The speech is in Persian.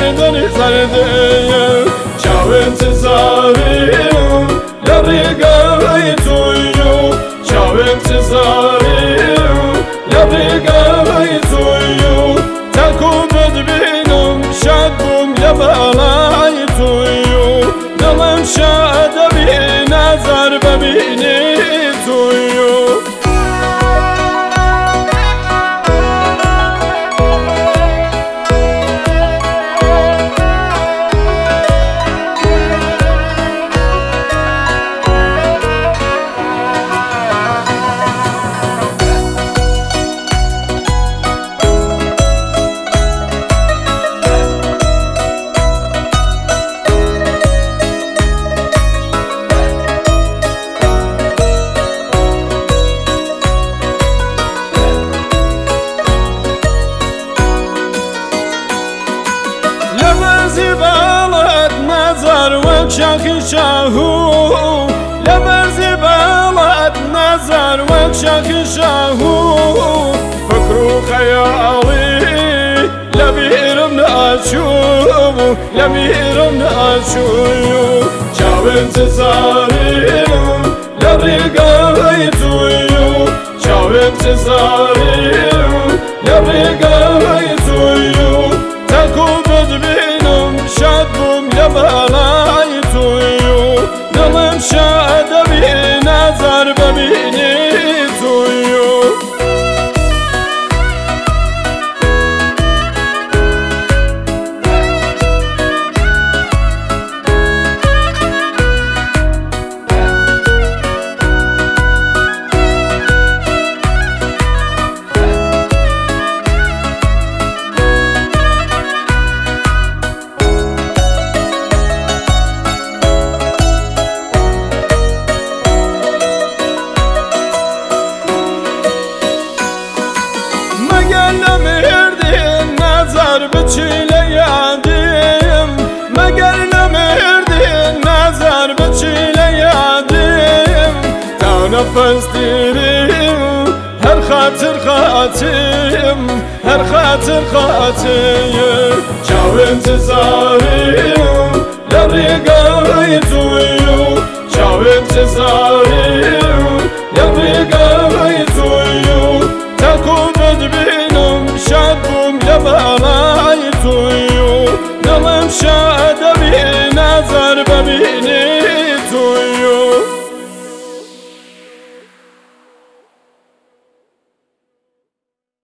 دنی زرده چاو انتظاریم لبریگای تویو چاو انتظاریم لبریگای تویو تکو بدبینم شاد بوم لبالای تویو دلم شاد بی نظر ببینی تویو زبالت نظر وكشاخ شاهو لبر زبالت نظر وكشاخ شاهو فكرو خيالي لبيرم ناشوب لبيرم ناشوب شاو انتظاري لبريقاي تويو شاو انتظاري لبريقاي تويو تكو بدبینم شاد بوم لبالای تویو دلم شاد بی نظر ببینی تویو نمیردین نظر به چیله یادیم مگر نمیردین نظر به چیله یادیم تا نفس دیریم هر خاطر خاطیم هر خاطر خاطیم چاو انتظاریم لبریگای تویو چاو انتظاریم